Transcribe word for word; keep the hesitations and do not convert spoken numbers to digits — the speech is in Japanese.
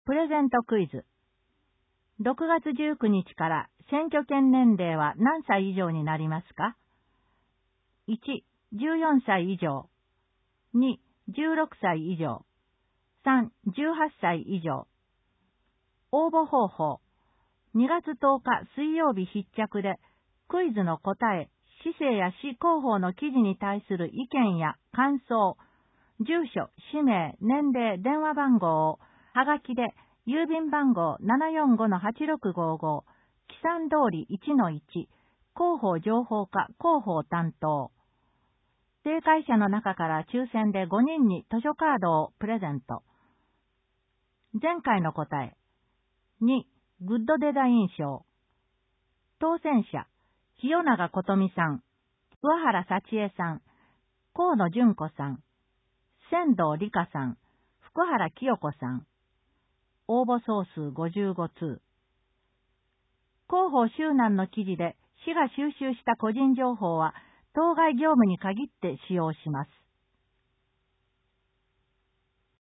プレゼントクイズ。ろくがつじゅうくにちから選挙権年齢は何歳以上になりますか？ いち、じゅうよんさい以上。に、じゅうろくさい以上。さん、じゅうはっさい以上。応募方法。にがつとおか水曜日必着で、クイズの答え、市政や市広報の記事に対する意見や感想、住所、氏名、年齢、電話番号を、はがきで、郵便番号 ななよんごのはちろくごご、記算通り いちのいち、広報情報課広報担当。正解者の中から抽選でごにんに図書カードをプレゼント。前回の答え。に、グッドデザイン賞。当選者、清永琴美さん、桑原幸恵さん、河野純子さん、仙道理香さん、福原清子さん。応募総数ごじゅうごつう。広報周南の記事で市が収集した個人情報は当該業務に限って使用します。